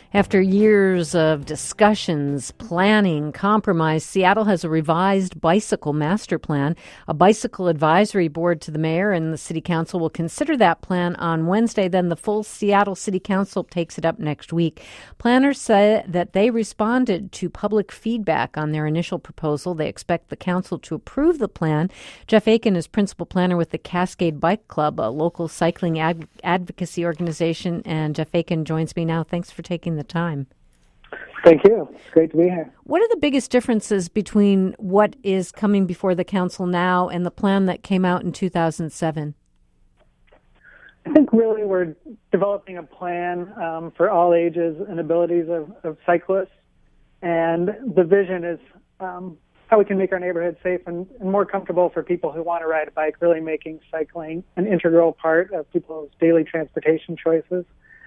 After years of discussions, planning, compromise, Seattle has a revised bicycle master plan. A bicycle advisory board to the mayor and the city council will consider that plan on Wednesday. Then the full Seattle City Council takes it up next week. Planners say that they responded to public feedback on their initial proposal. They expect the council to approve the plan. Jeff Aiken is principal planner with the Cascade Bike Club, a local cycling advocacy organization. And Jeff Aiken joins me now. Thanks for taking the time. Thank you. It's great to be here. What are the biggest differences between what is coming before the council now and the plan that came out in 2007? I think really we're developing a plan for all ages and abilities of cyclists, and the vision is how we can make our neighborhood safe and more comfortable for people who want to ride a bike, really making cycling an integral part of people's daily transportation choices.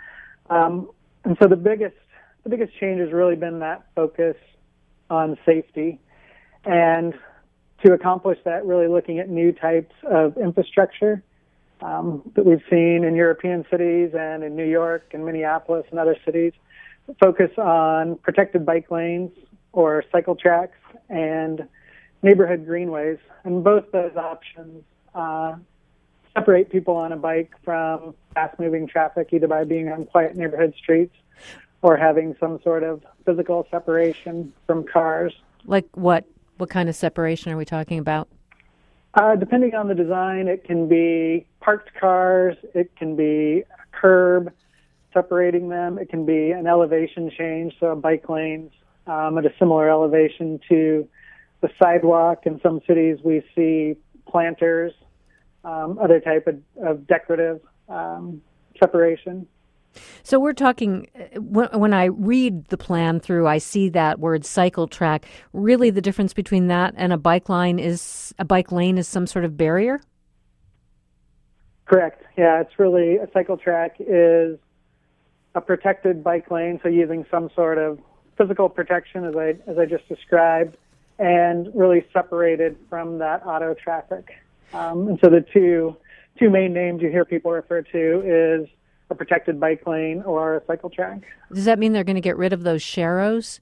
And so the biggest change has really been that focus on safety. And to accomplish that, really looking at new types of infrastructure that we've seen in European cities and in New York and Minneapolis and other cities, focus on protected bike lanes or cycle tracks and neighborhood greenways. And both those options separate people on a bike from fast-moving traffic, either by being on quiet neighborhood streets or having some sort of physical separation from cars. Like what? What kind of separation are we talking about? Depending on the design, it can be parked cars, it can be a curb separating them, it can be an elevation change, so bike lanes at a similar elevation to the sidewalk. In some cities we see planters, other type of decorative separation. So we're talking, when I read the plan through, I see that word cycle track. Really the difference between that and a bike lane is some sort of barrier? Correct. Yeah, it's really, a cycle track is a protected bike lane, so using some sort of physical protection, as I just described, and really separated from that auto traffic. And so the two main names you hear people refer to is a protected bike lane or a cycle track. Does that mean they're going to get rid of those sharrows?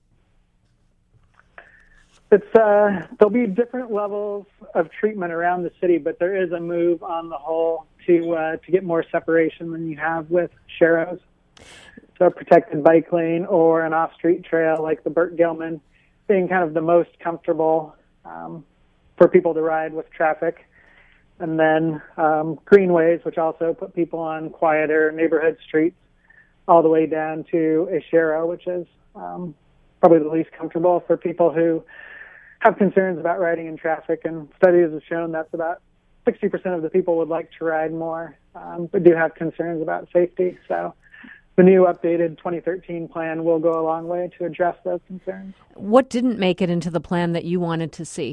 There'll be different levels of treatment around the city, but there is a move on the whole to get more separation than you have with sharrows. So a protected bike lane or an off-street trail like the Burt Gilman being kind of the most comfortable for people to ride with traffic. And then greenways, which also put people on quieter neighborhood streets, all the way down to a sharrow, which is probably the least comfortable for people who have concerns about riding in traffic. And studies have shown that's about 60% of the people would like to ride more, but do have concerns about safety. So the new updated 2013 plan will go a long way to address those concerns. What didn't make it into the plan that you wanted to see?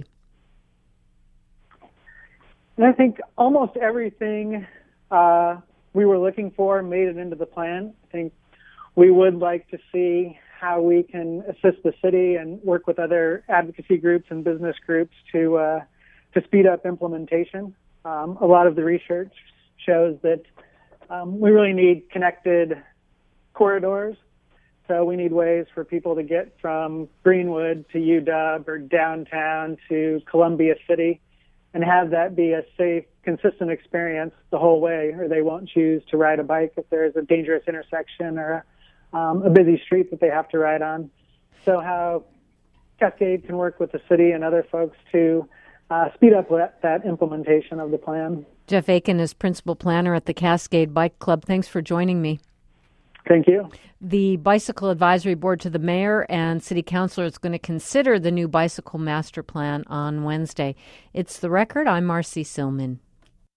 And I think almost everything we were looking for made it into the plan. I think we would like to see how we can assist the city and work with other advocacy groups and business groups to speed up implementation. A lot of the research shows that we really need connected corridors. So we need ways for people to get from Greenwood to UW or downtown to Columbia City, and have that be a safe, consistent experience the whole way, or they won't choose to ride a bike if there is a dangerous intersection or a busy street that they have to ride on. So how Cascade can work with the city and other folks to speed up that implementation of the plan. Jeff Aiken is principal planner at the Cascade Bike Club. Thanks for joining me. Thank you. The Bicycle Advisory Board to the Mayor and City Council is going to consider the new bicycle master plan on Wednesday. It's The Record. I'm Marcy Silman.